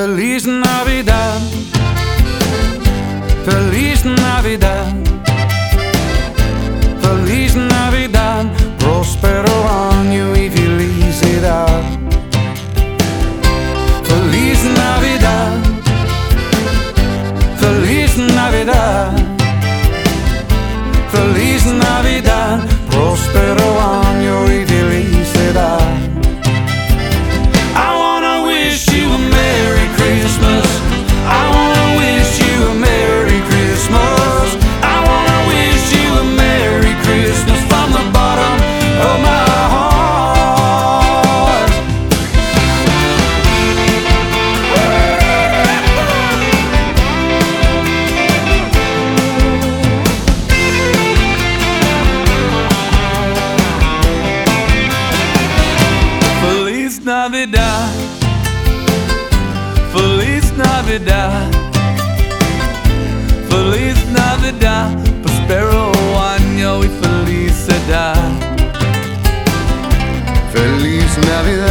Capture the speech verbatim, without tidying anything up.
Feliz Navidad, Feliz Navidad, Feliz Navidad, próspero año y felicidad. Feliz Navidad, Feliz Navidad, Feliz Navidad, próspero año y felicidad. I wanna wish you a Merry Christmas. I wanna wish you a Merry Christmas. I wanna wish you a Merry Christmas from the bottom of my heart. Feliz Navidad, Feliz Navidad, Feliz Navidad, prospero año y felicidad. Feliz Navidad.